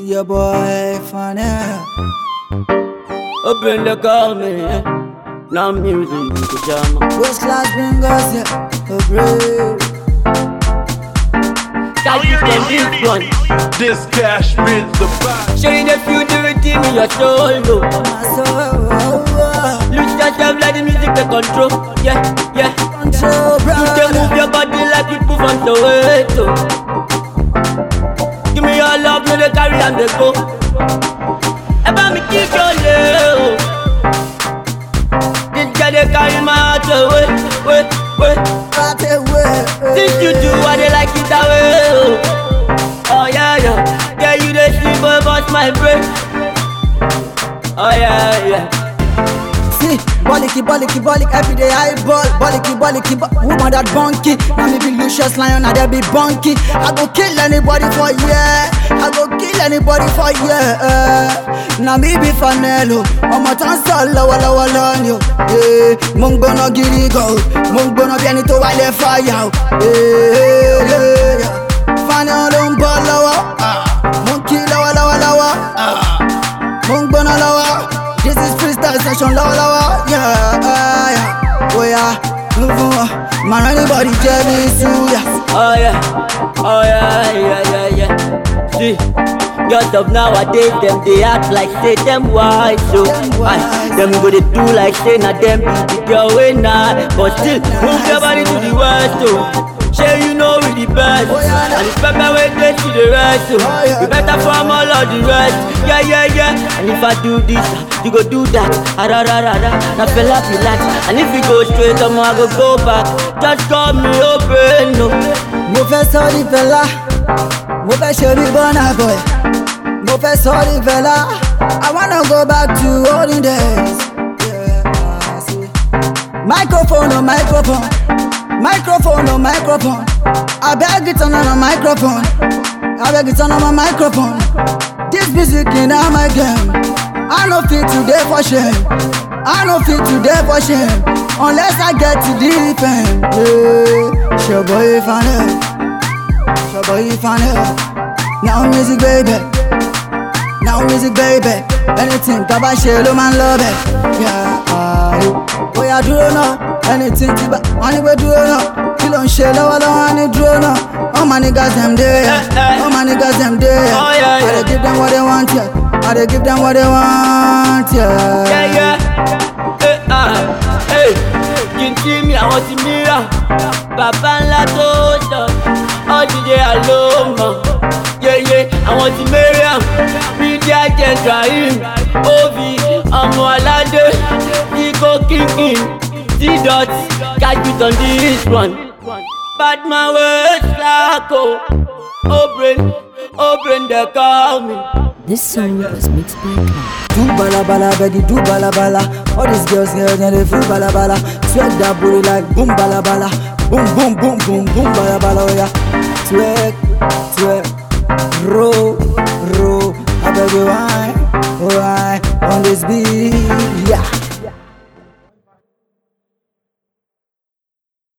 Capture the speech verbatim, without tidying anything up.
your boy Funny. Open the call me, now music to jam. First class bringers, yeah, a brave. Got you from this one. This cash means the best. Showing the futurity in your soul, though. My soul, Lose yourself like the music they control. Yeah, yeah. control, You can brother. move your body like it move on the way, too. Give me your love, no they carry and they go. About me keep your love. This guy they carry my heart away, wait, wait. Right away. Since you do what they like it that way. Oh yeah, yeah. Yeah, you the sleep but bust my brain. Oh yeah, yeah. See, boliki, boliki, boliki, every day I ball. Boliki, boliki, bo- woman that bunky. Now me be Lucius Lion, now they be bunky. I go kill anybody for yeah. I go kill anybody for yeah. Uh, now me be Fanello. I'm a dancer, lower, lower, lower, yo. Yeah, mungo no giri go. Mungo no bieni to wale fire. Yeah, yeah, yeah. Fanello don't ball lower. Ah, monkey lower, lower, lower. Ah, mungo no lower. This is freestyle session, low, low, yeah, uh, yeah, oh yeah, move on, man, anybody jealous, yeah. Oh yeah, oh yeah, yeah, yeah, yeah. See, girls of nowadays, them they act like say them wise, so Them wise. aye, them go they do like say na them be the girl way nah, but still move your body to the west, so. Sure you know we the best, Oh, yeah, and it's better when they to the rest, so Oh, yeah. we better from all of the rest, yeah, yeah, yeah. And if I do this, you go do that, ah, ra, ra, ra, ra. Now fella relax, and if we go straight, I'm gonna go back. Just call me open, no. Mo fẹ́ sọ́ọ́dí fẹ́lá, mo fẹ́ ṣe bí Burna Boy. Mo fẹ́ sọ́ọ́dí fẹ́lá, I wanna go back to olden days. Yeah, I see. Microphone on microphone, microphone on microphone. I beg it on a microphone, I beg it on a microphone. This music in my game, I no fit today for shame. I no fit today for shame, unless I get to the fame. Yeah, sure boy Funny, sure boy Funny. Now music baby, now music baby. Anything kaba ṣe ló máa ń lọ bẹ̀. Yeah, ayo, bóyá dúró náà. Anything tí bá wọ́n ní pé dúró náà. Kí ló ń ṣe lọ́wọ́lọ́wọ́ wọ́n ní dúró náà. All my niggas dem dey here, all my niggas dem dey here. Oh, yeah, I dey yeah. give them what they want, yeah. I dey give them what they want, yeah. Yeah, yeah. Hey, ah, hey. Kí n tí mi àwọn ti mìíràn. Bàbá ńlá tó sọ. Ọ̀dìdẹ àlọ́ mọ̀. Yeye àwọn ti Mariam. Bídí Agent Rahim. Ovi ọmọ Aládé. Iko Kinkin. T-Dot. Catch it on this one. Badman wey slack o. Obrain. Obrain dey call me. This song was mixed by Cloud. Do bala bala, beggy do bala bala. All these girls here, then they feel bala bala. Sweat that booty like boom bala bala. Boom boom boom boom boom bala bala, oh yeah. Twerk, twerk,